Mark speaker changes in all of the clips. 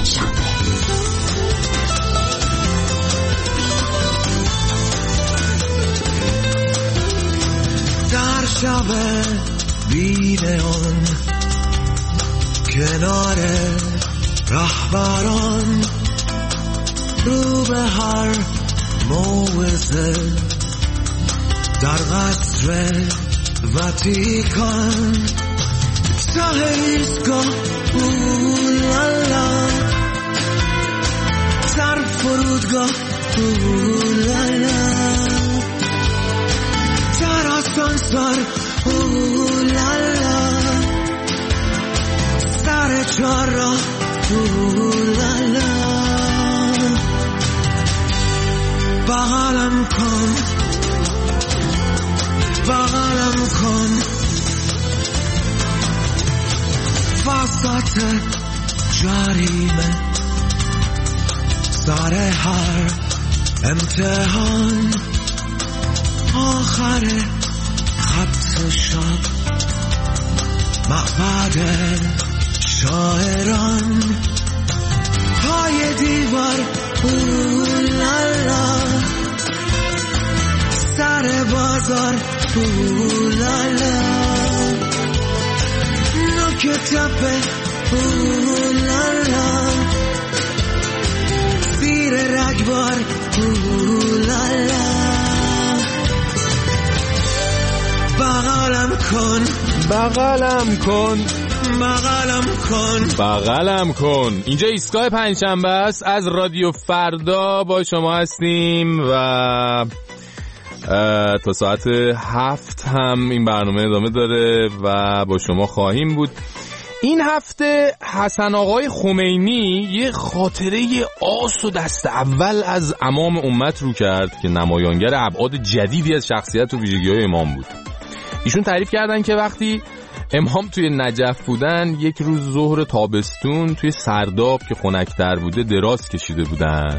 Speaker 1: پنجشنبه.
Speaker 2: در شب بی‌نیان کنار رهبران رو به هر موعظه در قصر واتیکان ته ایستگاه اولالا در فرودگاه اولالا در آسانسور اولالا سر چهارراه اولالا بغلم کن بغلم کن وسط جریمه سر هر امتحان آخر خط شب معبد شاعران پای دیوار اولالا سر بازار اولالا نوک تپه اولالا زیر رگبار اولالا بغلم کن
Speaker 3: بغلم کن
Speaker 2: بغلم کن
Speaker 3: بغلم کن. اینجا ایستگاه پنجشنبه است، از رادیو فردا با شما هستیم و تا ساعت 7 هم این برنامه ادامه داره و با شما خواهیم بود. این هفته حسن آقای خمینی یه خاطره آس و دست اول از امام امت رو کرد که نمایانگر ابعاد جدیدی از شخصیت و ویژگی‌های امام بود. ایشون تعریف کردن که وقتی امام توی نجف بودن یک روز ظهر تابستون توی سرداب که خنک‌تر بوده دراز کشیده بودن.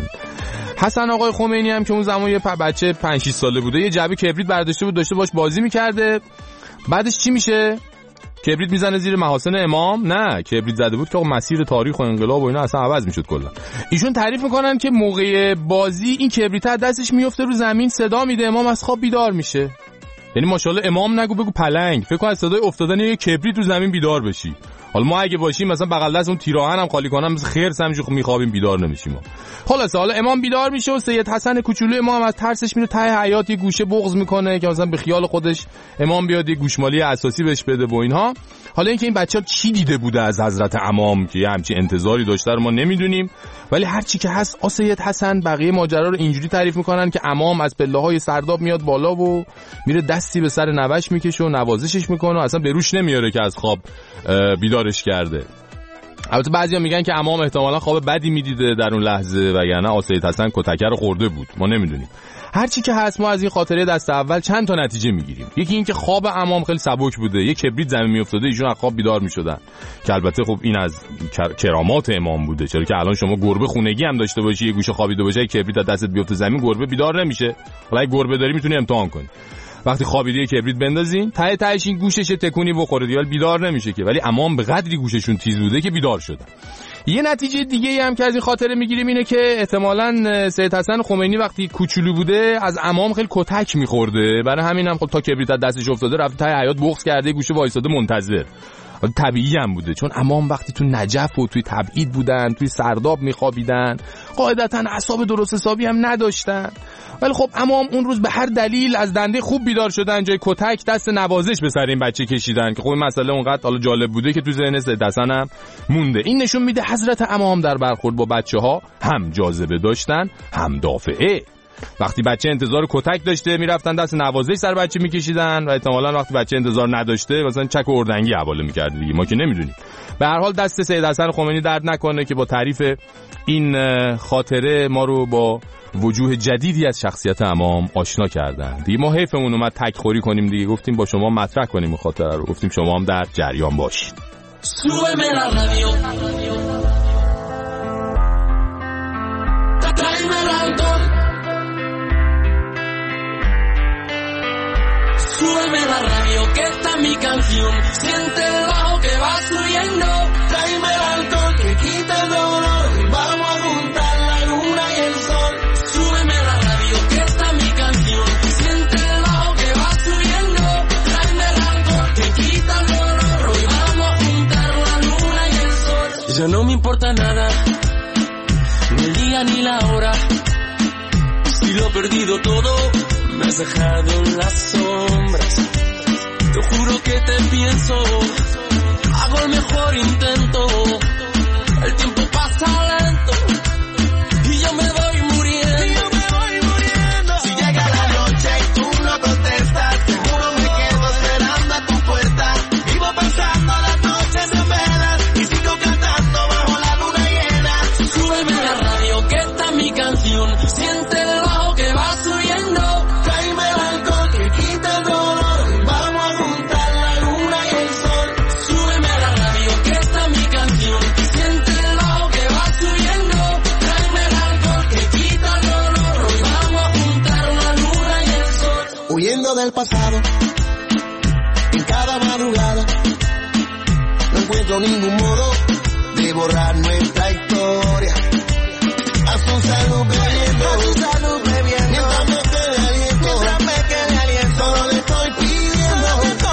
Speaker 3: حسن آقای خمینی هم که اون زمان یه بچه 5-6 ساله بوده یه جعبه کبریت برداشته بود داشته باش بازی می‌کرده. بعدش چی میشه؟ کبریت میزنه زیر محاسن امام؟ نه، کبریت زده بود که مسیر تاریخ و انقلاب و اینا اصلا عوض میشد کلا. ایشون تعریف میکنن که موقع بازی این کبریت از دستش میفته رو زمین، صدا میده، امام از خواب بیدار میشه. یعنی ماشاءالله امام نگو بگو پلنگ، فکر کن از صدای افتادن یه کبریت رو زمین بیدار بشی. حالا ما اگه باشیم مثلا بغل دست اون تیراهن هم خالی کنم مثل خرس همینجوری میخوابیم بیدار نمیشیم ما. خلاص حالا امام بیدار میشه و سید حسن کوچولو امام از ترسش میره ته حیاط یه گوشه بغض میکنه که مثلا به خیال خودش امام بیاد یه گوشمالی اساسی بهش بده و اینها. حالا اینکه این بچه‌ها چی دیده بوده از حضرت امام که یه همچین انتظاری داشته رو ما نمیدونیم، ولی هر چی که هست سید حسن بقیه ماجرا رو اینجوری تعریف میکنن که امام از پله‌های سرداب میاد بالا و میره دستی به سر نوش میکشه و نوازشش میکنه و اصلا به روش نمیاره که از خواب بیدارش کرده. البته بعضیا میگن که امام احتمالاً خواب بدی میدیده در اون لحظه وگرنه سید حسن کتکه رو خورده بود، ما نمیدونیم. هر چی که هست ما از این خاطره دست اول چند تا نتیجه میگیریم. یکی این که خواب امام خیلی سبک بوده، یک کبریت زمین میافتاده ایشون از خواب بیدار میشدن که البته خب این از کرامات امام بوده، چرا که الان شما گربه خونگی هم داشته باشی یه گوشه خوابیده باشه کبریت از دستت بیفته زمین گربه بیدار نمیشه. حالا اگه گربه داری میتونی امتحان کنی، وقتی خوابیده کبریت بندازین تهش این گوشش تکونی بخوره دیگه بیدار نمیشه که، ولی امام به قدری گوششون تیز بوده که بیدار شدن. یه نتیجه دیگه هم که از این خاطره میگیریم اینه که احتمالاً سید حسن خمینی وقتی کوچولو بوده از امام خیلی کتک میخورده، برای همین هم خب تا کبریت از دستش افتاده رفته ته حیاط بغض کرده گوشه وایساده منتظر. طبیعی هم بوده چون امام وقتی تو نجف و توی تبعید بودن توی سرداب میخوابیدن قاعدتاً اعصاب درست حسابی هم نداشتن، ولی خب امام اون روز به هر دلیل از دنده خوب بیدار شدن، جای کتک دست نوازش به سر این بچه کشیدن که خب این مسئله اونقدر حالا جالب بوده که تو ذهن سید حسن هم مونده. این نشون میده حضرت امام در برخورد با بچه‌ها هم جاذبه داشتن هم دافعه. وقتی بچه انتظار کتک داشته میرفتن دست نوازش سر بچه میکشیدن و احتمالاً وقتی بچه انتظار نداشته مثلا چک و اردنگی حواله میکرد دیگه، ما که نمیدونیم. به هر حال دست سید حسن خمینی درد نکنه که با تعریف این خاطره ما رو با وجوه جدیدی از شخصیت امام آشنا کردن. دیگه ما حیفمون اومد تک خوری کنیم دیگه، گفتیم با شما مطرح کنیم این خاطره رو، گفتیم شما هم در جریان باشید.
Speaker 4: Súbeme la radio que esta es mi canción. Siente el bajo que va subiendo. Tráeme el alcohol que quita el dolor. Ya no me importa nada, ni el día ni la hora. Si lo he perdido todo, me has dejado en las sombras. Te juro que te pienso, hago el mejor intento. El tiempo pasa lento y yo me voy muriendo. Si llega la noche y tú no contestas, seguro me quedo esperando a tu puerta. Vivo pensando las noches en velas y sigo cantando bajo la luna llena. Súbeme la radio que esta es mi canción. Siente el bajo que va subiendo. Tráeme el alcohol que quita el dolor. Vamos a juntar la luna y el sol. Súbeme la radio que esta es mi canción. Siente el bajo que va subiendo. Tráeme el alcohol que quita el dolor. Hoy vamos a juntar la luna y el sol.
Speaker 1: Huyendo del pasado, en cada madrugada, no encuentro ningún modo de borrar nuestra historia. A su salud bebiendo, mientras me quede aliento, solo le estoy pidiendo,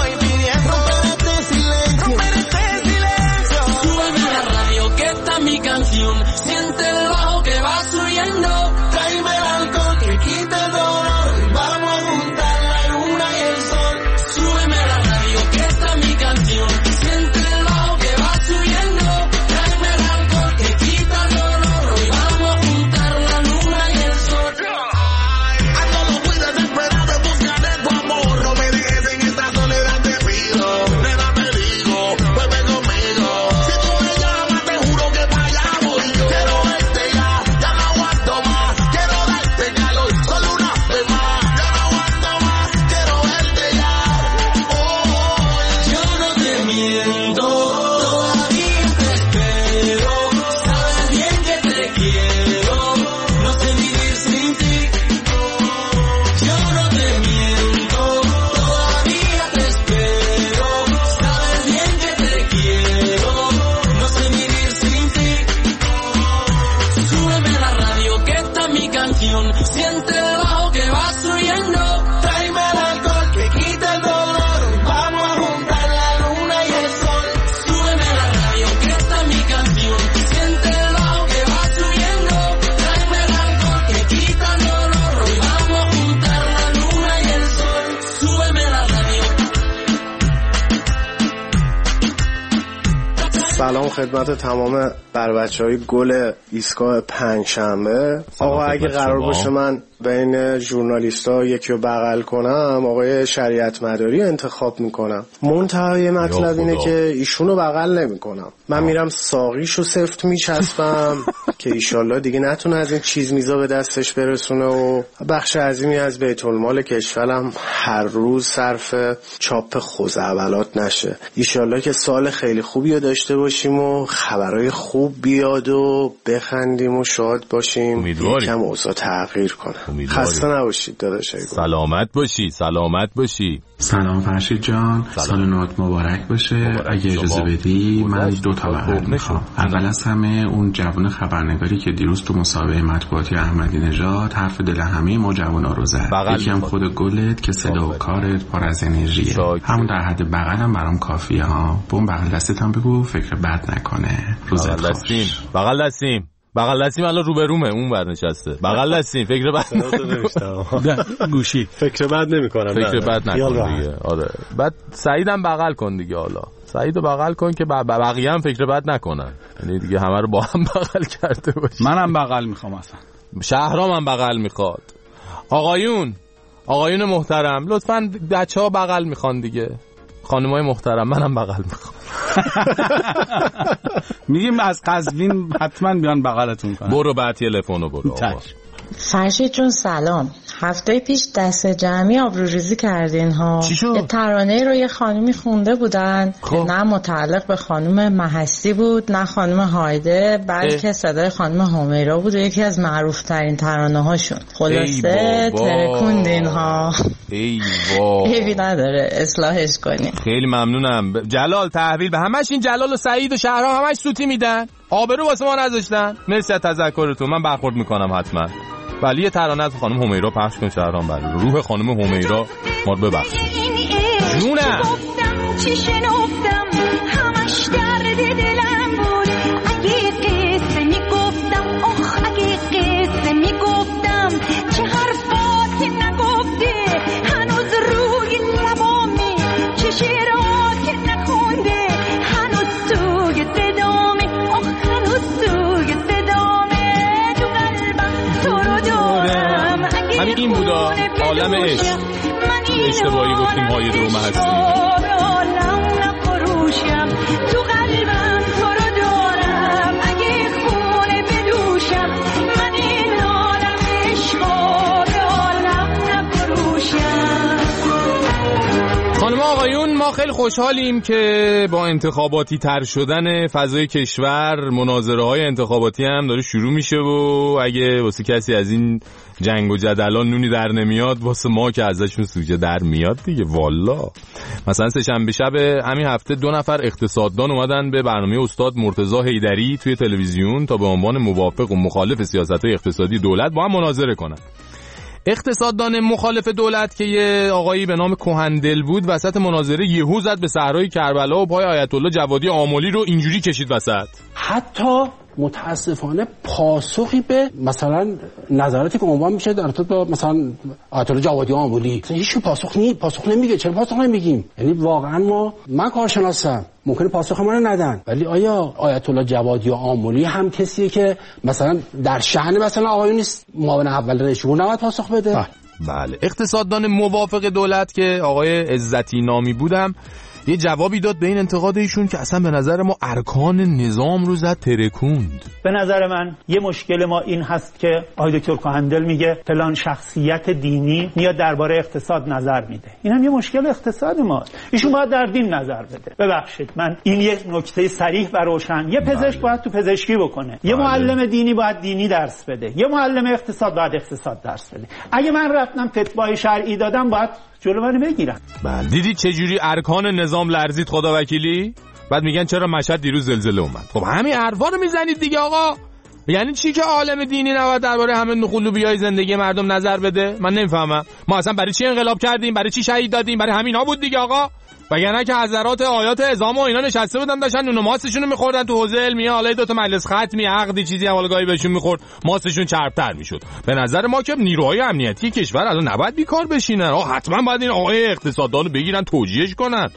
Speaker 1: romper este silencio.
Speaker 4: Súbeme la radio que esta es mi canción. Siente el bajo que va subiendo.
Speaker 1: Tráeme el alcohol que quita el dolor, vamos a juntar la luna y el sol.
Speaker 4: Súbeme la radio que esta es mi canción. Siente el bajo que va subiendo. Tráeme el alcohol que quita el dolor. Hoy vamos a juntar la luna y el sol.
Speaker 1: Ando muy desesperado en busca de tu amor, no me dejes en esta soledad, te pido. Nena, te digo, vuelve conmigo. Si tú me llamas, te juro que para allá voy yo. Quiero verte ya no aguanto más. Quiero darte calor, solo una vez más. Ya no aguanto más, quiero verte ya.
Speaker 4: Yo no te miento, todavía te espero. Sabes bien que te quiero, no sé vivir sin ti. Yo no te miento, todavía te espero. Sabes bien que te quiero, no sé vivir sin ti. Súbeme la radio que esta es mi canción. Siente el bajo que va subiendo.
Speaker 1: Tráeme el alcohol que quita el dolor, vamos a juntar la luna y el sol.
Speaker 4: Súbeme la radio que esta es mi canción. Siente el bajo que va subiendo. Tráeme el alcohol que quita el dolor. Hoy vamos a juntar la luna y el sol. Súbeme la radio.
Speaker 5: سلام خدمت تمام بر بچهای گل ایستگاه پنجشنبه. آقا اگه قرار باشه من بین ژورنالیست‌ها یکی رو بغل کنم، آقای شریعت مداری انتخاب میکنم. منتهای مطلب اینه که ایشونو بغل نمیکنم، من میرم ساقیشو سفت میچسبم که ایشالله دیگه نتونه از این چیز میزا به دستش برسونه و بخش عظیمی از بیت المال کشورم هر روز صرف چاپ خزعبلات نشه. ایشالله که سال خیلی خوبی رو داشته باشیم و خبرهای خوب بیاد و بخندیم و شاد باشیم، یکم اوضاع تغییر کنه. خسته نباشید داداشای گل.
Speaker 3: سلامت باشی، سلامت باشی.
Speaker 6: سلام فرشید جان، سال نوت مبارک باشه. اگه اجازه بدی من 2 تا بغل میخوام. اول از همه اون جوان خبرنگاری که دیروز تو مسابقه مطبوعاتی احمدی نژاد حرف دل همه ما جوانا رو زد. یکی هم خود گلت که صدا و کارت پر از انرژیه. همون در حد بغلم برام کافیه ها. بون بغل دستت هم بگو فکر بد نکنه. روزت خوش.
Speaker 3: بغل دستیم بغل دستیم الان روبرومه اون ور نشسته. بغل دستیم فکر بد گوشی
Speaker 7: فکر بد نمی‌کنم.
Speaker 3: فکر بد نکن دیگه. آره بعد سعیدم بغل کن دیگه. حالا سعیدو بغل کن که بقیه هم فکر بد نکنن، یعنی دیگه همه رو با هم بغل کرده باشی.
Speaker 8: منم بغل میخوام اصلا.
Speaker 3: شهرامم بغل میخواد. آقایون محترم لطفاً بچه‌ها بغل میخوان دیگه. خانمای محترم منم بغل میخوام.
Speaker 8: میگیم از قزوین حتما بیان بغلتون کنن.
Speaker 3: برو بعد تلفنو برو.
Speaker 9: فرشید جون سلام. هفته پیش دست جمعی آبروریزی کردین ها. یه ترانه رو یه خانومی خونده بودن که نه متعلق به خانم محسی بود نه خانم هایده، بلکه صدای خانم همیرا بود و یکی از معروف ترین ترانه هاشون. خلاصه ترکوندین ها. عیبی نداره اصلاحش کنین.
Speaker 3: خیلی ممنونم. جلال تحویل به همش این جلال و سعید و شهرام همش سوتی میدن، آبرو واسه ما نذاشتن. مرسی از تذکرتون، من برخورد میکنم حتما. ولی یه ترانه از خانم همیرا پخش کن شهرام، برای روح خانم همیرا ما رو ببخشید. جونم
Speaker 10: چی شنفتم همش درد دلم بود،
Speaker 3: عالم عشق اشتباهی گفتیم های درومه هستیم.
Speaker 7: تو قلبم تو رو دارم، اگه خونه بدوشم من این عالم عشق به عالم نفروشم.
Speaker 3: خانم آقایون، ما خیلی خوشحالیم که با انتخاباتی تر شدن فضای کشور مناظره های انتخاباتی هم داره شروع میشه و اگه واسه کسی از این جنگ و جدلان نونی در نمیاد، واسه ما که ازشون سوژه در میاد دیگه. والا مثلا سه‌شنبه شب همین هفته 2 نفر اقتصاددان اومدن به برنامه استاد مرتضی حیدری توی تلویزیون تا به عنوان موافق و مخالف سیاست‌های اقتصادی دولت با هم مناظره کنن. اقتصاددان مخالف دولت که یه آقایی به نام کهندل بود وسط مناظره یهو زد به صحرای کربلا و پای آیت الله جوادی آملی رو اینجوری کشید وسط.
Speaker 10: حتی متاسفانه پاسخی به مثلا نظراتی که عنوان میشه در ارتباط با مثلا آیت الله جوادی آملی هیچ پاسخ نمیگه. چرا پاسخ نمیگیم؟ یعنی واقعا من کارشناسم، ممکنه پاسخ منو ندن، ولی آیا آیت الله جوادی آملی هم کسیه که مثلا در شأن مثلا آقایون نیست معاون اول رئیس جمهور نباید پاسخ بده؟
Speaker 3: بله. اقتصاددان موافق دولت که آقای عزتی نامی بودم یه جوابی داد به این انتقاد ایشون که اصلا به نظر ما ارکان نظام رو زد ترکوند.
Speaker 11: به نظر من یه مشکل ما این هست که آقای دکتر کهندل میگه فلان شخصیت دینی میاد درباره اقتصاد نظر میده. این هم یه مشکل اقتصاد ما. ایشون باید در دین نظر بده. ببخشید من این یه نکته صریح و روشن. یه پزشک باید تو پزشکی بکنه. یه معلم دینی باید دینی درس بده. یه معلم اقتصاد باید اقتصاد درس بده. اگه من رفتم فتوای شرعی دادم باید جلو منو بگیرن.
Speaker 3: بله دیدید چه جوری ارکان نظام لرزید خدا وکیلی؟ بعد میگن چرا مشهد دیروز زلزله اومد. خب همین حرفا رو میزنید دیگه آقا. یعنی چی که عالم دینی نباید درباره همه نخلوبیای زندگی مردم نظر بده؟ من نمیفهمم. ما اصلا برای چی انقلاب کردیم؟ برای چی شهید دادیم؟ برای همینا بود دیگه آقا. وگرنه که حضرات آیات اعظام و اینا نشسته بودن داشتن نون و ماستشون رو می‌خوردن تو حوزه علمیه، حالا دو تا مجلس ختمی عقدی چیزی هم گاهی بهشون می‌خورد، ماستشون چرب‌تر میشد. به نظر ما که نیروهای امنیتی کشور الان نباید بیکار بشینن. حتما باید این آقای اقتصاددانو بگیرن توجیهش کنن.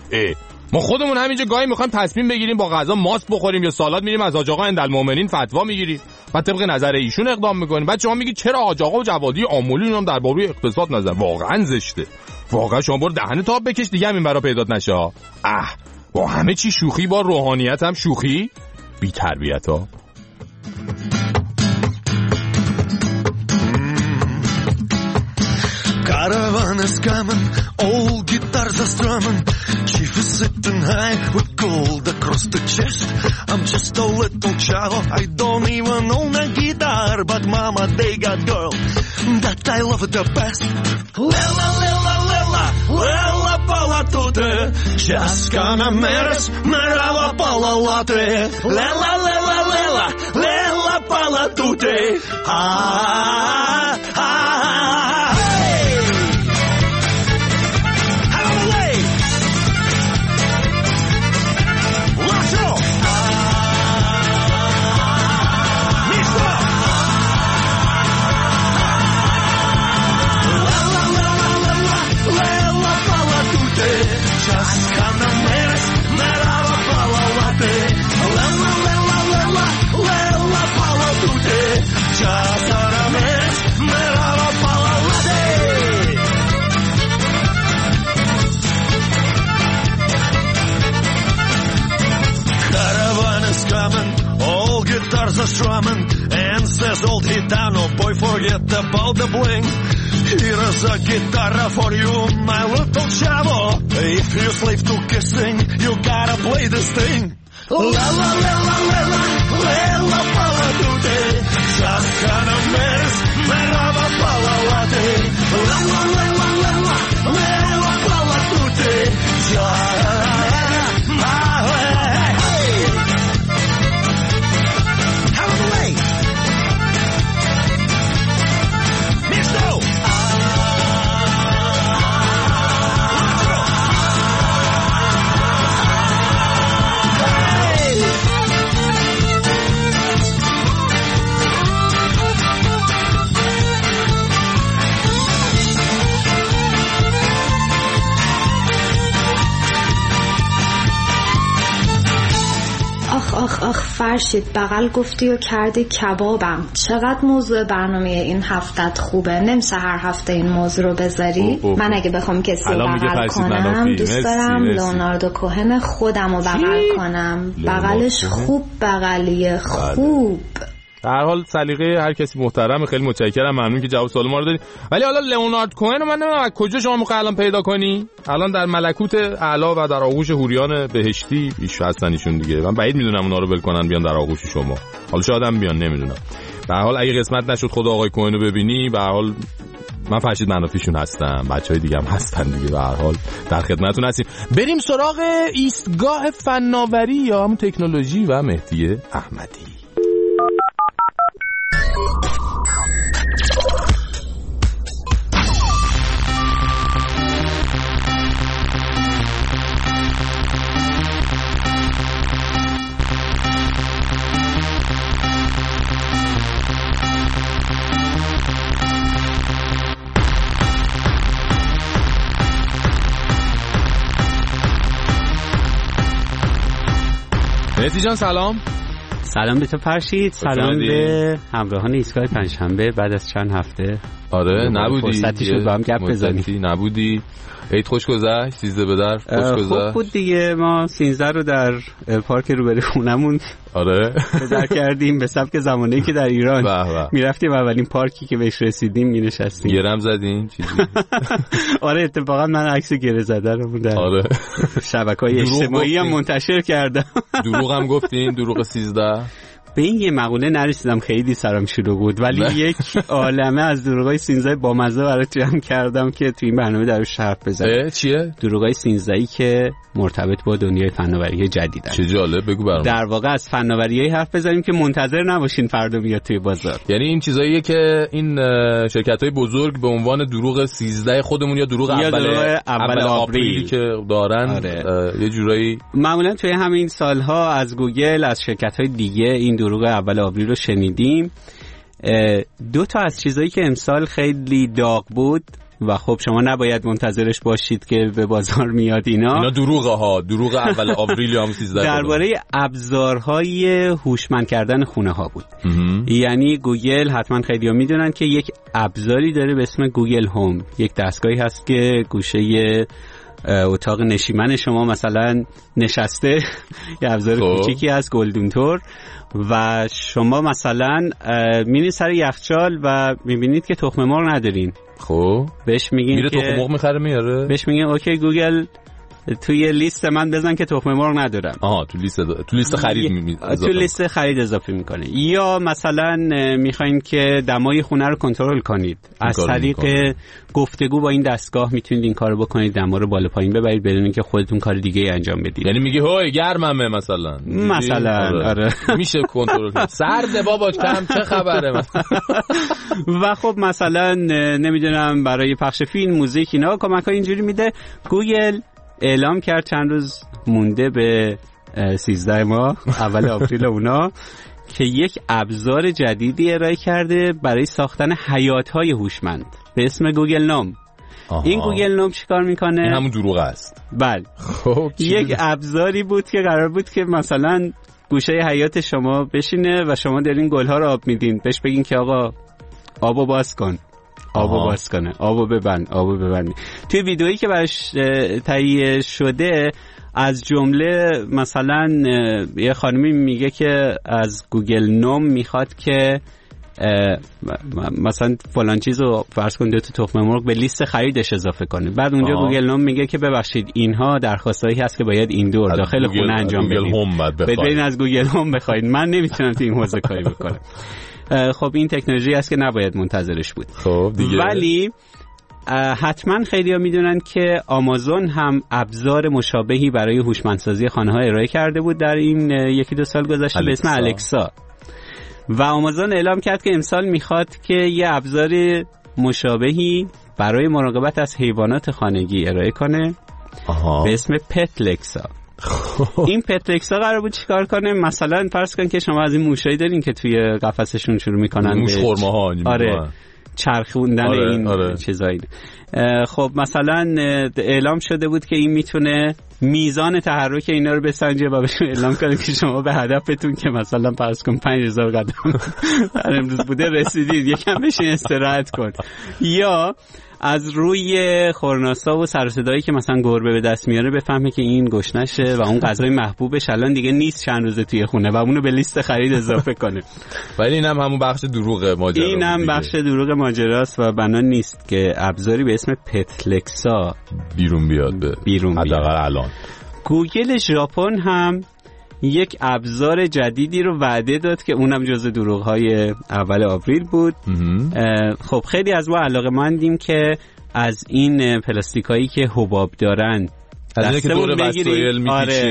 Speaker 3: ما خودمون همینجا گاهی می‌خوایم تصمیم بگیریم با غذا ماست بخوریم یا سالاد، میریم از حاج آقا اندالمؤمنین فتوا میگیریم، بعد طبق نظر ایشون اقدام می‌کنیم. بعد شما میگید چرا حاج آقا و جوادی آملی هم درباره اقتصاد نظر؟ واقعا زشته. واقعا شما برو دهن تاب بکش دیگه همین برا پیدات نشه. با همه چی شوخی، با روحانیت هم شوخی. بی تربیت ها.
Speaker 2: Caravan is coming, old guitars are strumming. Chief is sitting high with gold across the chest. I'm just a little child, I don't even own a guitar, but mama, they got girl that I love the best. Lela, lela, lela, lela palatute, Chaskana meres, merala palalate. Lela, lela, lela, lela palatute, are strumming and says old gitano, boy, forget about the bling. Here's a guitar for you, my little chavo. If you slave to kissing, you gotta play this thing. La la la la la la la pala tutte, Chaskana meres, merava pala late. La la la la la la pala tutte,
Speaker 12: آخ فرشید بغل گفتی و کردی کبابم. چقدر موضوع برنامه این هفتت خوبه. نمیشه هر هفته این موضوع رو بذاری؟ من اگه بخوام کسی رو بغل کنم دوست دارم لئوناردو کوهن خودم رو بغل کنم. بغلش خوب بغلیه خوب.
Speaker 3: در حال سلیقه هر کسی محترمه. خیلی متشکرم، ممنون که جواب سوال ما رو دادی. ولی حالا لئونارد کوهن رو من نمیدونم از کجا شما میخوای الان پیدا کنی؟ الان در ملکوت اعلی و در آغوش حوریان بهشتی ایش هستن ایشون دیگه. من بعید میدونم اونا رو ول کنن بیان در آغوش شما. حالا شاید هم بیان، نمیدونم. به هر حال اگه قسمت نشد خود آقای کوهن رو ببینی، به هر حال من فرشید منافیشون هستم، بچهای دیگه هم هستن دیگه. به هر حال در خدمتتون هستیم. بریم سراغ ایستگاه فناوری یا همون تکنولوژی و مهدی احمدی. مهدی جان سلام.
Speaker 13: سلام به تو فرشید، سلام به همراهان ایستگاه پنجشنبه. بعد از چند هفته
Speaker 3: آره نبودی،
Speaker 13: فرصتی شد با هم گپ بزنیم.
Speaker 3: نبودی. عید خوش گذشت؟ 13 به در خوش گذشت؟
Speaker 13: خوب بود دیگه. ما 13 رو در پارک روبروی خونمون
Speaker 3: آره
Speaker 13: در کردیم به سبک زمانی که در ایران میرفتیم. اولین پارکی که بهش رسیدیم مینشستیم.
Speaker 3: گرم زدین چیزی؟
Speaker 13: آره اتفاقا من عکس گره زده رو در
Speaker 3: آره
Speaker 13: شبکه‌های اجتماعی هم منتشر کردم.
Speaker 3: دروغ هم گفتین؟ دروغ 13
Speaker 13: به این یه مقوله نرسیدم، خیلی سرم شلوغ بود، ولی یک عالمه از دروغای 13 با مزه برات جمع کردم که تو این برنامه دروش حرف بزنم.
Speaker 3: چیه؟
Speaker 13: دروغای 13 که مرتبط با دنیای فناوری جدیدن.
Speaker 3: چه جالب، بگو برام.
Speaker 13: در واقع از فناوریای حرف بزنیم که منتظر نباشین فردا بیاد توی بازار.
Speaker 3: یعنی این چیزاییه که این شرکت‌های بزرگ به عنوان دروغ 13 خودمون یا دروغ اول آوریل که دارن یه جورایی
Speaker 13: معمولا توی همین سالها از گوگل، از شرکت‌های دیگه این دروغ اول آوریل رو شنیدیم. دو تا از چیزایی که امسال خیلی داغ بود و خب شما نباید منتظرش باشید که به بازار میاد. اینا
Speaker 3: دروغه ها، دروغ اول آوریل یا 13
Speaker 13: درباره ابزارهای هوشمند کردن خونه ها بود. یعنی گوگل، حتما خیلی‌ها میدونن که یک ابزاری داره به اسم گوگل هوم. یک دستگاهی هست که گوشه اتاق نشیمن شما مثلا نشسته، یه ابزار کوچیکی از گلدون تور و شما مثلا میرین سر یخچال و میبینید که تخم مرغ ندارین.
Speaker 3: خب
Speaker 13: بهش میگین
Speaker 3: میره تخم مرغ میخره میاره،
Speaker 13: بهش میگین اوکی گوگل توی لیست من بزن که تخم مرغ ندارم.
Speaker 3: تو لیست خرید
Speaker 13: تو لیست خرید اضافه میکنه. یا مثلا میخواین که دمای خونه رو کنترل کنید، از طریق گفتگو با این دستگاه میتونید این کارو بکنید، دما رو بالا پایین ببرید بدون اینکه خودتون کار دیگه انجام بدید.
Speaker 3: یعنی میگه هوی گرممه مثلا
Speaker 13: آره.
Speaker 3: میشه کنترل کنید. سرده بابا کم چه خبره
Speaker 13: و خب مثلا نمیدونم برای پخش فیلم، موزیک اینا کمک‌ها اینجوری میده. گوگل اعلام کرد چند روز مونده به 13 ماه اول آوریل اونا که یک ابزار جدیدی ارائه کرده برای ساختن حیاط‌های هوشمند به اسم گوگل نوم. این گوگل نوم چیکار میکنه؟
Speaker 3: این همون دروغ است.
Speaker 13: بله.
Speaker 3: خب
Speaker 13: یک ابزاری بود که قرار بود که مثلا گوشه حیاط شما بشینه و شما دارین گل‌ها رو آب میدین، بهش بگین که آقا آبو باز کن، آبو باز کنه، آبو ببند. توی ویدئویی که براش تهیه شده از جمله مثلا یه خانمی میگه که از گوگل نوم میخواد که مثلا فلان چیزو فرض کن 2 تا تخم مرغ به لیست خریدش اضافه کنه. بعد اونجا گوگل نوم میگه که ببخشید اینها درخواستایی هست که باید این دور داخل خونه انجام بدید، از گوگل هوم بخواید، من نمیتونم تو این حوزه کاری بکنم. خب این تکنولوژی است که نباید منتظرش بود.
Speaker 3: خب دیگه.
Speaker 13: ولی حتما خیلی‌ها میدونن که آمازون هم ابزار مشابهی برای هوشمندسازی خانه‌ها ارائه کرده بود در این 1-2 سال گذشته به اسم الکسا. و آمازون اعلام کرد که امسال میخواد که یه ابزار مشابهی برای مراقبت از حیوانات خانگی ارائه کنه به اسم پتلکسا. این پتلکسا قرار بود چیکار کنه؟ مثلا فرض کن که شما از این موشایی دارین که توی قفسشون شروع میکنن
Speaker 3: موش خرماها،
Speaker 13: چرخوندن این چیزایی. خب مثلا اعلام شده بود که این میتونه میزان تحرک اینا رو بسنجه و بهشون اعلام کنه که شما به هدفتون که مثلا فرض کن 5000 قدم در امروز بوده رسیدید، یکم بشین استراحت کن. یا از روی خورناسا و سر و صدایی که مثلا گربه به دست میاره بفهمه که این گشنشه و اون غذای محبوبش الان دیگه نیست چند روزه توی خونه و اونو به لیست خرید اضافه کنه.
Speaker 3: ولی اینم همون بخش دروغ ماجرا،
Speaker 13: اینم بخش دروغ ماجراست و بنا نیست که ابزاری به اسم پتلکسا بیرون بیاد. حداقل الان گوگل ژاپن هم یک ابزار جدیدی رو وعده داد که اونم جزو دروغ‌های اول آوریل بود. خب خیلی از ما علاقه‌مندیم که از این پلاستیکایی که حباب دارن دستمون بگیریم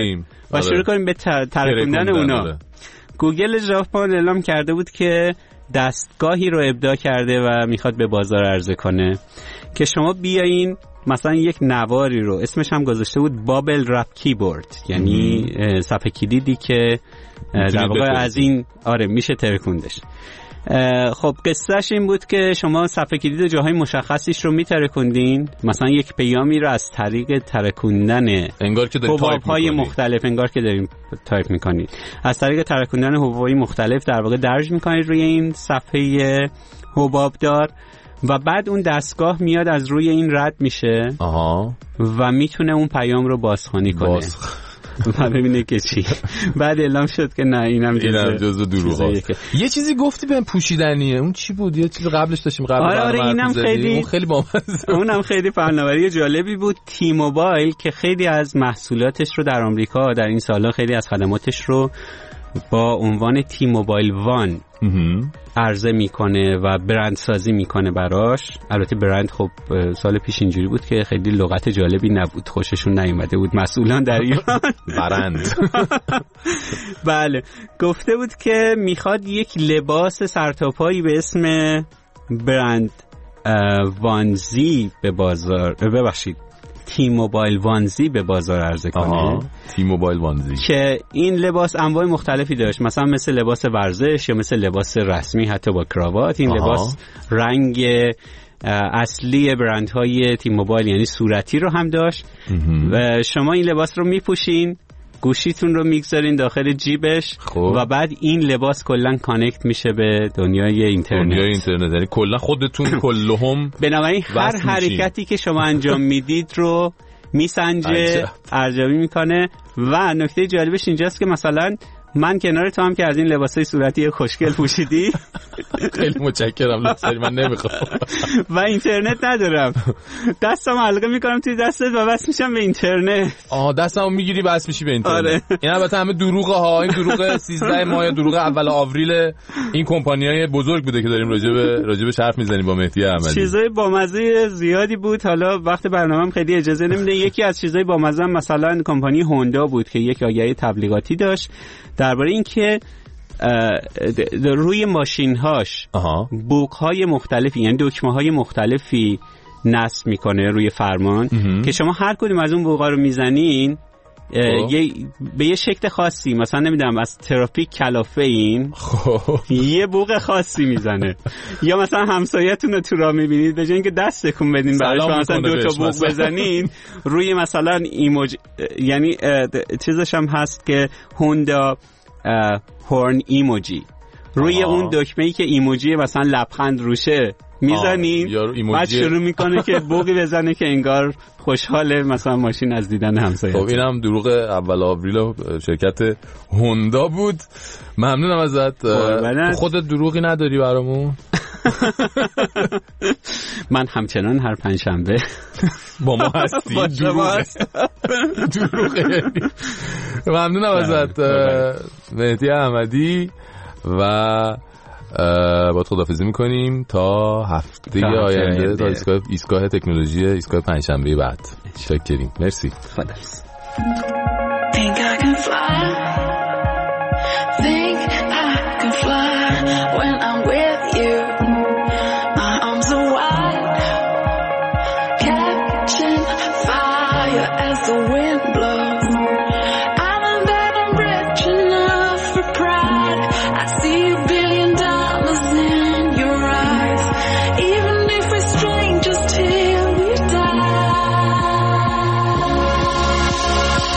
Speaker 13: و شروع کنیم به ترکوندن اونا. گوگل ژاپن اعلام کرده بود که دستگاهی رو ابداع کرده و میخواد به بازار عرضه کنه که شما بیاین مثلا یک نواری رو اسمش هم گذاشته بود بابل رپ کیبورد، یعنی صفحه کلیدی که در واقع از این میشه ترکوندش. خب قصهش این بود که شما صفحه کلید جاهای مشخصیش رو میترکوندین، مثلا یک پیامی رو از طریق ترکوندن
Speaker 3: انگار که دارید
Speaker 13: حباب‌های مختلف، انگار که داریم تایپ میکنید، از طریق ترکوندن حباب‌های مختلف در واقع درج میکنید روی این صفحه حبابدار و بعد اون دستگاه میاد از روی این رد میشه و میتونه اون پیام رو بازخوانی کنه و ببینه که چی. بعد اعلام شد که نه اینم
Speaker 3: جزو دروغه. یه چیزی گفتی بهم پوشیدنیه، اون چی بود؟ یه چیز قبلش داشتیم
Speaker 13: اینم
Speaker 3: خیلی بامزه،
Speaker 13: اونم خیلی فناوری جالبی بود. تی موبایل که خیلی از محصولاتش رو در آمریکا در این سالا خیلی از خدماتش رو با عنوان تی موبایل وان عرضه میکنه و برند سازی میکنه براش. البته برند خب سال پیش اینجوری بود که خیلی لغت جالبی نبود، خوششون نیومده بود مسئولان در ایران برند. بله گفته بود که میخواد یک لباس سرتاپایی به اسم برند وانزی به بازار تی موبایل وانزی به بازار عرضه کنه.
Speaker 3: تی موبایل وانزی
Speaker 13: که این لباس انواع مختلفی داشت، مثلا مثل لباس ورزش یا مثل لباس رسمی حتی با کراوات. این لباس رنگ اصلی برندهای تی موبایل یعنی صورتی رو هم داشت و شما این لباس رو میپوشین، گوشیتون رو میگذارین داخل جیبش و بعد این لباس کلا کانکت میشه به دنیای اینترنت.
Speaker 3: یعنی کلا خودتون کلهم
Speaker 13: بنابراین هر حرکتی که شما انجام میدید رو میسنجه، ارزیابی میکنه. و نکته جالبش اینجاست که مثلا من کنار تو هم که از این لباسای صورتی خوشگل پوشیدی
Speaker 3: خیلی متشکرم، لطفاً من نمیخوام
Speaker 13: و اینترنت ندارم، دستم حلقه میکنم توی دستت و بس میشم به اینترنت.
Speaker 3: دستمو میگیری بس میشی به اینترنت. این البته همه دروغه ها، این دروغ 13 ماه یا دروغ اول آوریل این کمپانیای بزرگ بوده که داریم راجع به حرف میزنیم با مهدی احمدی.
Speaker 13: چیزای بامزه زیادی بود، حالا وقت برنامه‌ام خیلی اجازه نمیده. یکی از چیزای بامزه مثلا کمپانی هوندا بود که یک آگهی تبلیغاتی داشت درباره اینکه روی ماشین‌هاش بوق‌های مختلفی یعنی دکمه‌های مختلفی نصب میکنه روی فرمان که شما هر کدوم از اون بوق‌ها رو میزنین به یه شکل خاصی، مثلا نمیدونم از ترافیک کلافه این یه بوق خاصی میزنه یا مثلا همسایه‌تون رو تو راه میبینید به جای اینکه دست تکون بدین براش مثلا دو تا بوق بزنین روی مثلا ایموجی، یعنی چیزش هم هست که هوندا هورن ایموجی، روی اون دکمه‌ای که ایموجی مثلا لبخند روشه میزنین بعد شروع میکنه که بوقی بزنه که انگار خوشحاله مثلا ماشین از دیدن همسایه.
Speaker 3: خب اینم دروغ اول آوریل شرکت هوندا بود. ممنونم ازت. خودت دروغی نداری برامون؟
Speaker 13: من همچنان هر پنجشنبه
Speaker 3: با ما هستی. دروغه. ممنونم ازت مهدی احمدی و با خداحافظی میکنیم تا هفته آینده تا ایستگاه تکنولوژی ایستگاه پنجشنبه بعد. شکریم. مرسی.
Speaker 13: خداحافظ.
Speaker 7: Think I can fly. Think I can fly when I'm with you. My arms are wide, catching fire as the wind blows. I know that I'm rich enough for pride. I see $1 billion in your eyes, even if we're strangers till we die.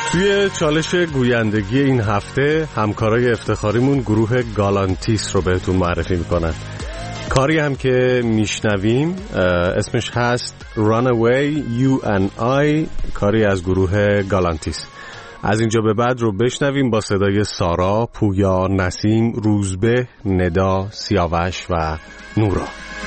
Speaker 14: توی چالش گویندگی این هفته همکارای افتخاریمون گروه گالانتیس رو بهتون معرفی میکنن. کاری هم که میشنویم اسمش هست Runaway You and I، کاری از گروه گالانتیس. از اینجا به بعد رو بشنویم با صدای سارا، پویا، نسیم، روزبه، ندا، سیاوش و نورا.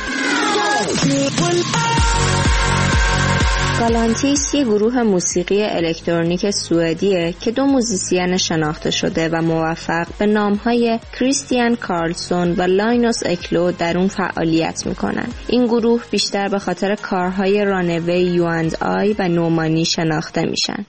Speaker 15: گالانتیس یه گروه موسیقی الکترونیک سوئدیه که دو موزیسین شناخته شده و موفق به نامهای کریستیان کارلسون و لاینوس اکلو در اون فعالیت میکنن. این گروه بیشتر به خاطر کارهای رانوی یو اند آی و نومانی شناخته میشن.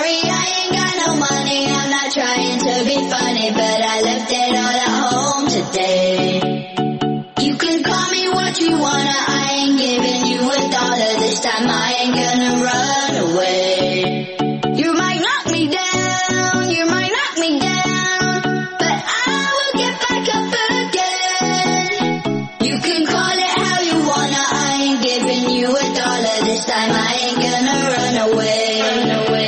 Speaker 16: Time I ain't gonna run away. You might knock me down, you might knock me down, but I will get back up again. You can call it how you wanna, I ain't giving you $1 this time. I ain't gonna run away. Run away.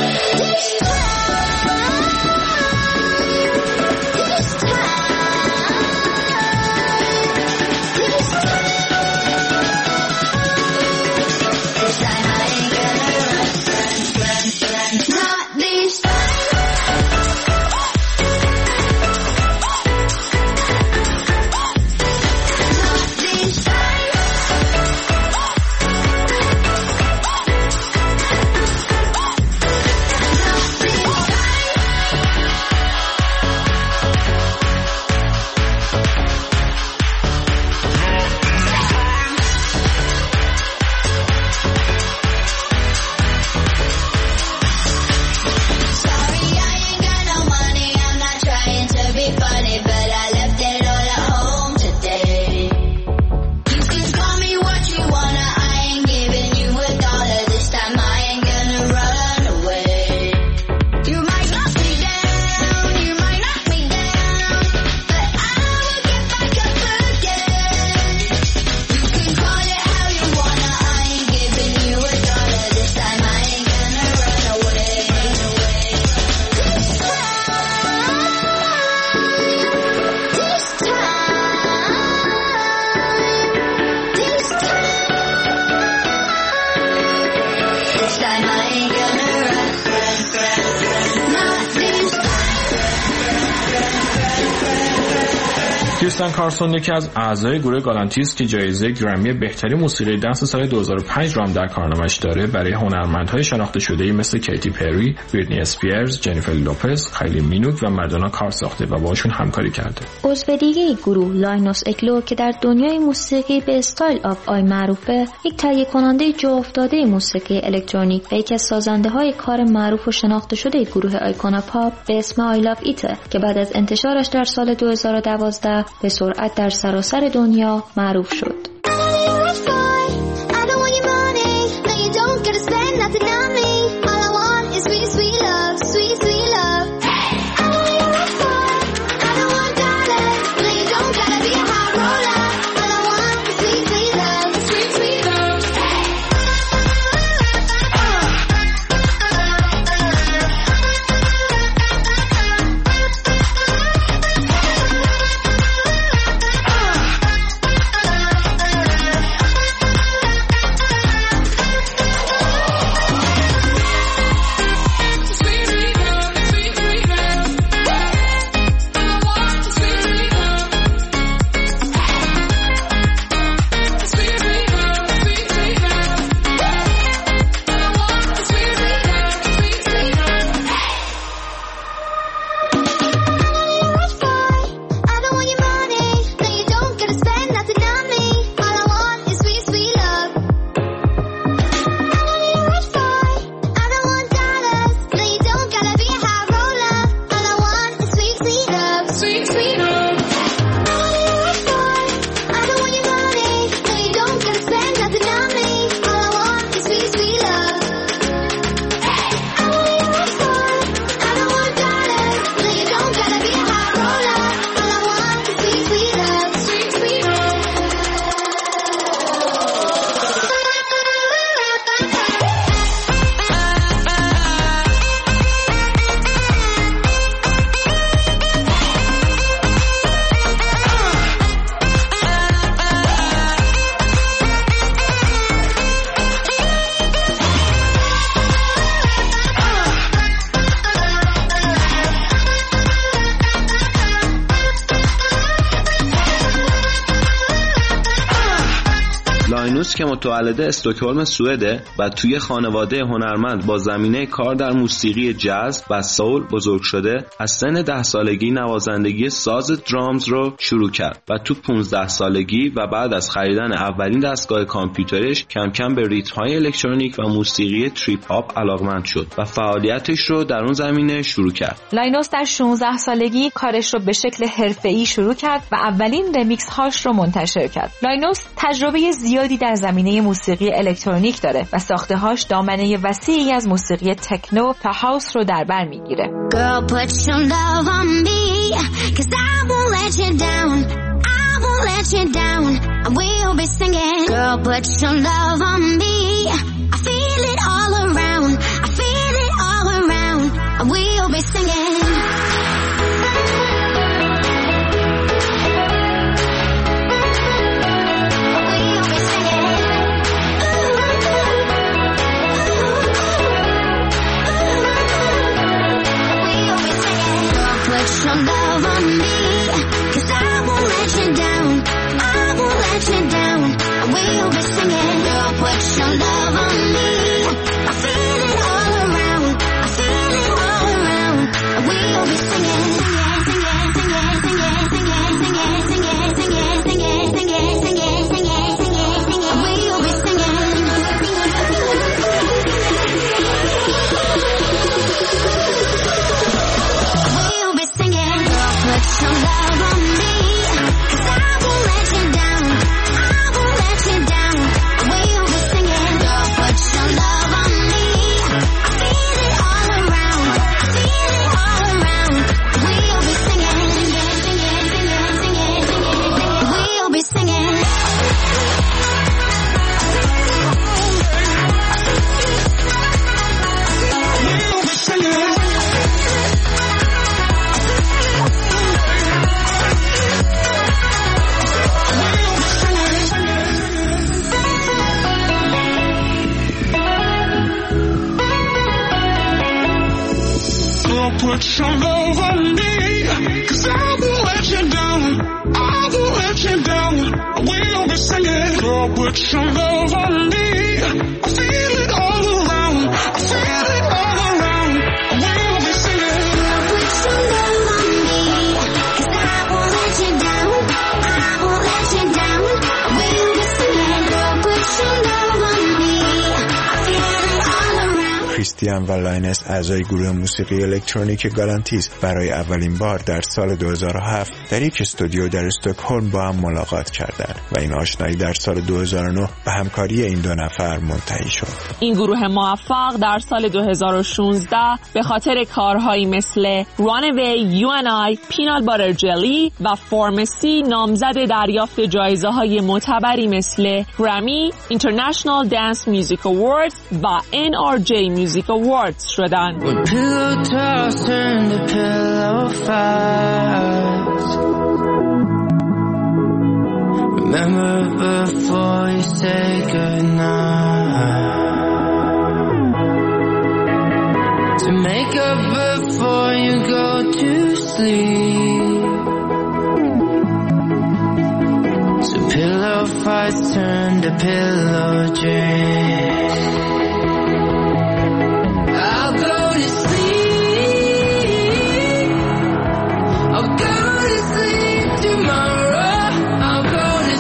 Speaker 17: کریستیان کارلسون یکی از اعضای گروه گالانتیس که جایزه گرمی بهترین موسیقی دنس سال 2005 را هم در کارنامه‌اش داره، برای هنرمندهای شناخته شده‌ای مثل کیتی پری، بریتنی اسپیرز، جنیفر لوپز، کایلی مینوگ و مادونا کار ساخته و باشون همکاری کرده.
Speaker 15: عضو دیگه گروه لاینوس اکلو که در دنیای موسیقی به استایل آف آی معروفه، یک تهیه کننده جا افتاده موسیقی الکترونیک و یکی از سازنده‌های کار معروف و شناخته شده گروه آیکونا پاپ به اسم آی لاو ایت که بعد از انتشارش در سال 2012 به سرعت در سراسر دنیا معروف شد.
Speaker 18: لاینوس که متولد استکهلم سوئده و توی خانواده هنرمند با زمینه کار در موسیقی جاز و سول بزرگ شده، از سن 10 سالگی نوازندگی ساز درامز رو شروع کرد و تو 15 سالگی و بعد از خریدن اولین دستگاه کامپیوترش کم کم به ریتم‌های الکترونیک و موسیقی تریپ هاپ علاقمند شد و فعالیتش رو در اون زمینه شروع کرد.
Speaker 19: لاینوس در 16 سالگی کارش رو به شکل حرفه‌ای شروع کرد و اولین رمیکس هاش رو منتشر کرد. لاینوس تجربه زیادی در زمینه موسیقی الکترونیک داره و ساخته‌هاش دامنه وسیعی از موسیقی تکنو تا هاوس رو در بر میگیره.
Speaker 16: Girl, put your love on me, 'cause I won't let you down. I won't let you down. I will be singing. Girl, put your love on me. I feel it all around. I feel it all around. I will be singing. Put your love on me, 'cause I won't let you down. I won't let you down. I will be singing. Girl, put your love on me. I feel it all around. I feel it all around. I will be singing.
Speaker 1: Put your love on me, 'cause I won't let you down. I won't let you down. I will be singing. Girl, put your love on me. I feel it all around. I feel it all around. I will be singing. Girl, put your love on me, 'cause I won't let you down. I won't let you down. I will be singing. Girl, put your love on me. I feel it all around.
Speaker 20: کریستیان و لاینس اعضای گروه موسیقی الکترونیک گالانتیس برای اولین بار در سال 2007 در یک استودیو در استکهلم با هم ملاقات کردند و این آشنایی در سال 2009 به همکاری این دو نفر منتهی شد.
Speaker 19: این گروه موفق در سال 2016 به خاطر کارهایی مثل Runaway, You and I, Peanut Butter Jelly و فارمسی نامزد دریافت جایزه‌های معتبری مثل گرمی، International Dance Music Awards و NRJ Music Awards شدند.
Speaker 7: Pillow toss turn to pillow fights. Remember before you say goodnight. To make up before you go to sleep. So pillow fights turn to pillow dreams. I'll go to sleep. I'll go to sleep tomorrow. I'll go to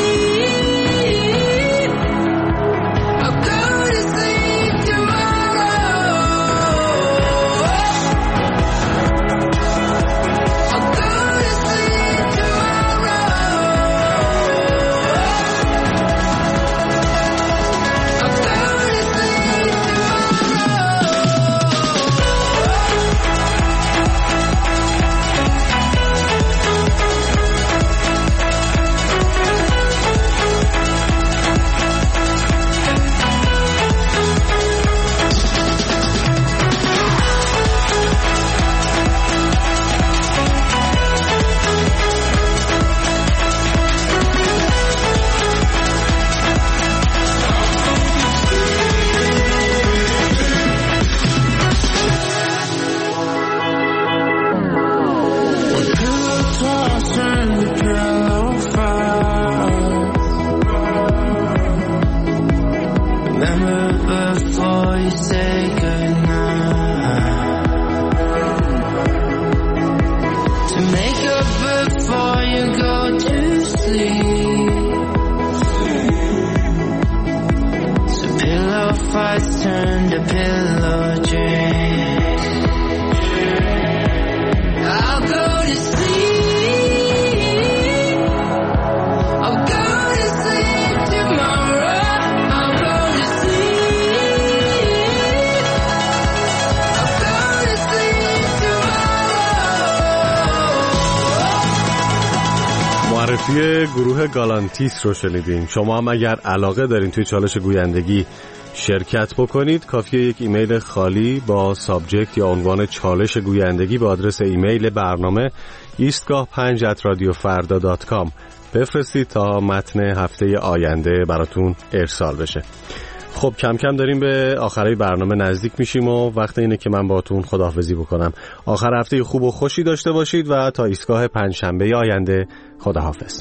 Speaker 7: sleep. I'll go to sleep tomorrow. I'll go to sleep tomorrow. I'll the pillow dreams. I'll go to sleep. I'll go to sleep tomorrow. I'll go to sleep. I'll go to sleep tomorrow.
Speaker 14: معرفی گروه گالانتیس رو شنیدین. شما هم اگر علاقه دارین توی چالش گویندگی شرکت بکنید، کافیه یک ایمیل خالی با سابجکت یا عنوان چالش گویندگی به آدرس ایمیل برنامه eastgah5@radiofarda.com بفرستید تا متن هفته آینده براتون ارسال بشه. خب کم کم داریم به آخرای برنامه نزدیک میشیم و وقت اینه که من باهاتون خداحافظی بکنم. آخر هفته خوب و خوشی داشته باشید و تا ایستگاه پنجشنبه آینده خداحافظ.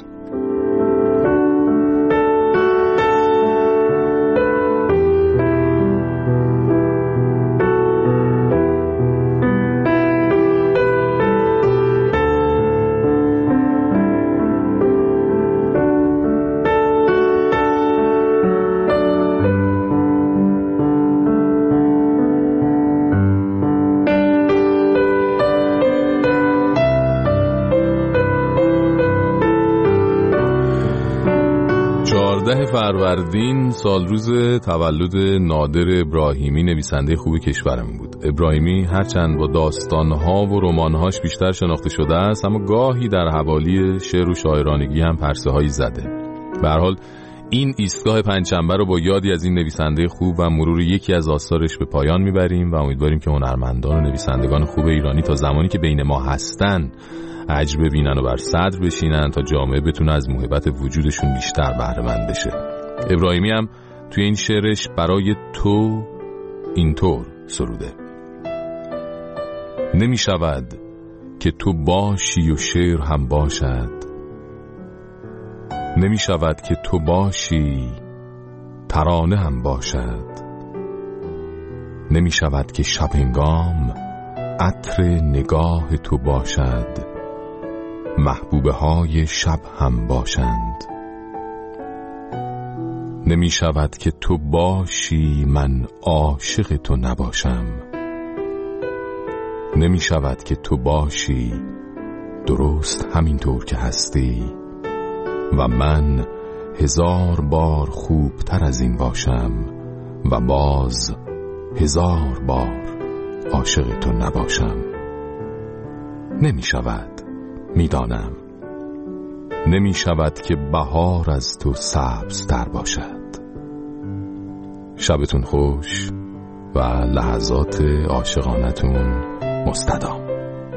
Speaker 3: فروردین سال روز تولد نادر ابراهیمی، نویسنده خوب کشورم بود. ابراهیمی هرچند با داستانها و رمانهاش بیشتر شناخته شده است، اما گاهی در حوالی شعر و شاعرانگی هم پرسه هایی زده. به هر حال این ایستگاه پنجشنبه رو با یادی از این نویسنده خوب و مرور یکی از آثارش به پایان میبریم و امیدواریم که هنرمندان و نویسندگان خوب ایرانی تا زمانی که بین ما هستن عجب ببینن و بر صدر بشینن تا جامعه بتونه از موهبت وجودشون بیشتر بهره مند بشه. ابراهیمی هم توی این شعرش برای تو اینطور سروده: نمی شود که تو باشی و شعر هم باشد، نمی شود که تو باشی ترانه هم باشد، نمی شود که شب هنگام عطر نگاه تو باشد، محبوبه های شب هم باشند. نمی شود که تو باشی من عاشق تو نباشم، نمی شود که تو باشی درست همینطور که هستی و من 1000 بار خوبتر از این باشم و باز 1000 بار عاشق تو نباشم. نمی شود، میدانم، نمی شود که بهار از تو سبزتر باشد. شبتون خوش و لحظات عاشقانتون مستدام.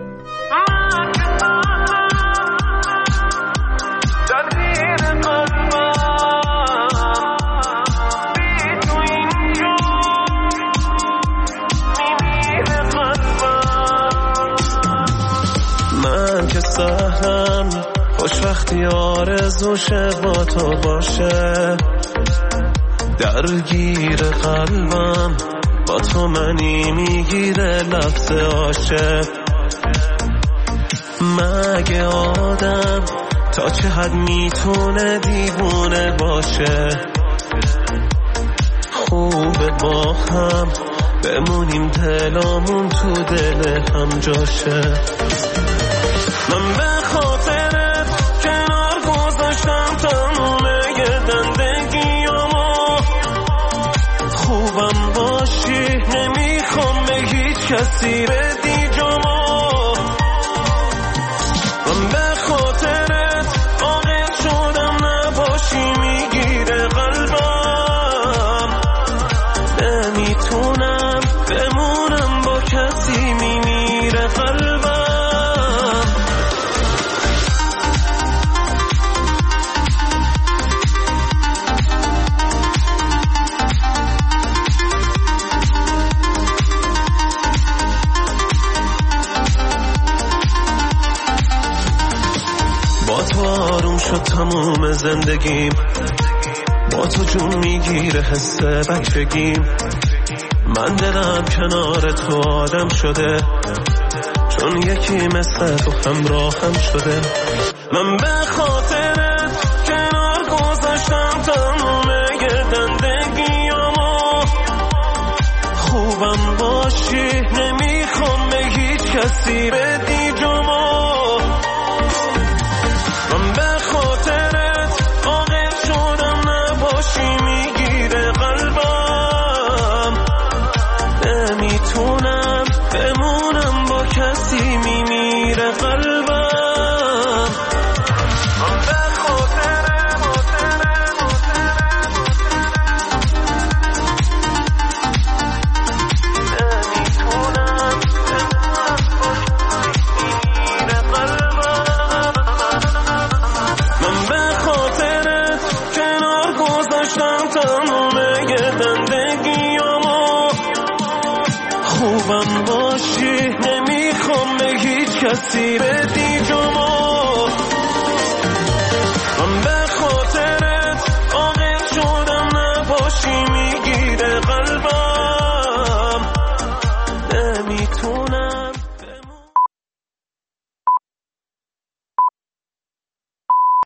Speaker 2: من که سهلم خوش وقتی آرزوشه با تو باشه، درگیر قلبم با تو منی میگیره لفظ عاشق. مگه آدم تا چه حد میتونه دیوونه باشه؟ خوبه با هم بمونیم دلامون تو دل هم جاشه. من به خاطرت کنار گذاشتم تمومه زندگیامو، خوبم باشی نمیخوام به هیچ کسی بدی جامو. من به خاطرت عاقل شدم نباشی میگیره قلبم، نمیتونم بمونم با کسی میمیره قلبم. آروم شد تموم زندگیم، با تو جون میگیره حس بچگیم. من دلم کنار تو آدم شده، چون یکی مثل تو همراهم شده. من به خاطرت کنار گذاشتم تموم زندگیامو، کسی بدی جمع من به خاطرت عاقل شدم نباشی میگیره قلبم نمیتونم بمونم با کسی میمیره قلبم من به خاطرت نمیتونم میمیره قلبم من به خاطرت کنار گذاشتم تمام زندگیامو خوبم باشی نمیخوام به هیچ کسی